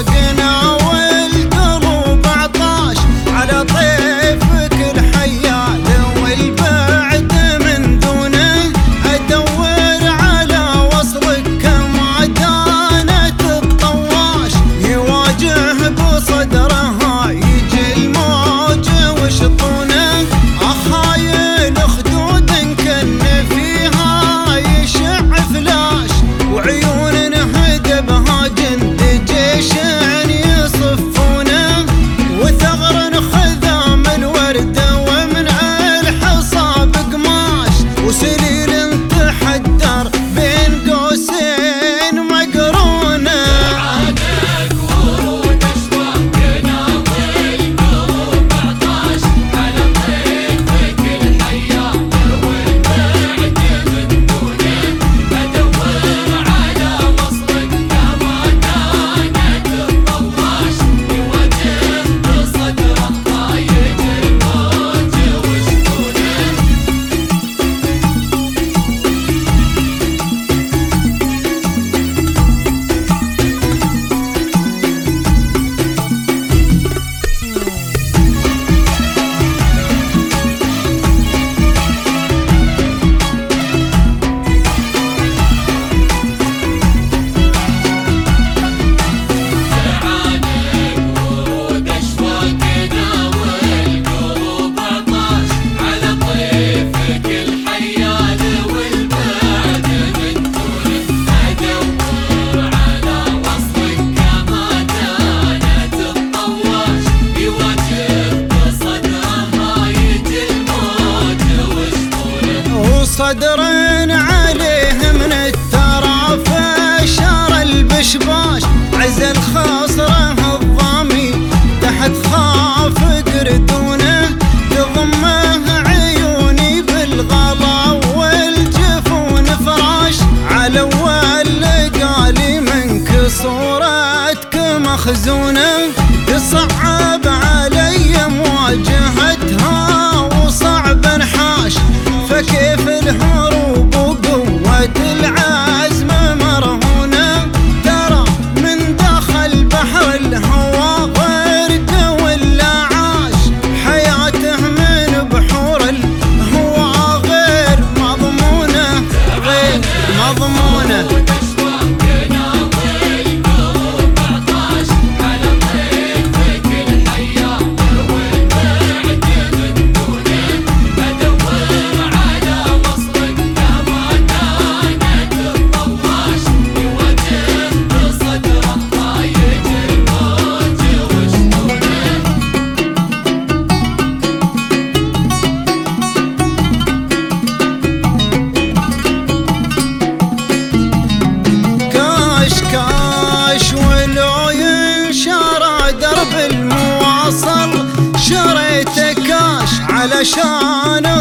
اشواقنا والقلوب عطاش على طيفك الحيال والبعد من دونه ادور على وصلك كما دانت الطواش يواجه بصدرها يجي الموج وشطونه اخايل خدود كن فيها يشع فلاش وعيون انهدبها جند جيش يصفونه وثغر خذام الورد ومن الحصى بقماش وسرير تحدر بين قوسين مقرونه عادك ورود اشواقنا والقلوب عطاش على طيفك الحيال والبعد من دونه ادور على وصلك كما كانت الطواش يواجه بصدره ضايج الموج وشطونه عادك ورود اشواقنا والقلوب عطاش على طيفك الحيال والبعد من دونه ادور على وصلك كما كانت الطواش يواجه بصدرها يجي الموج وشطونه وصدر عليه من التراف شار البشباش عزل خاصره الضامي تحت خاف قردونه تضمه عيوني بالغلا والجفون فراش على اول لقالي منك صورتك مخزونه تصعب علي مواجهتها وصعب انحاش فكيف الهروب وقوة العزم مرهونة ترى من داخل بحر الهوى غرق ولا عاش حياته من بحور الهوى غير مضمونة غير مضمونة ورود اشواقنا والقلوب عطاش على طيفك الحيال والبعد من دونه ادور على وصلك كما كانت الطواش يواجه بصدره ضايج الموج وشطونه كاش كاش ولو ينشر درب المواصل شريت كاش علشان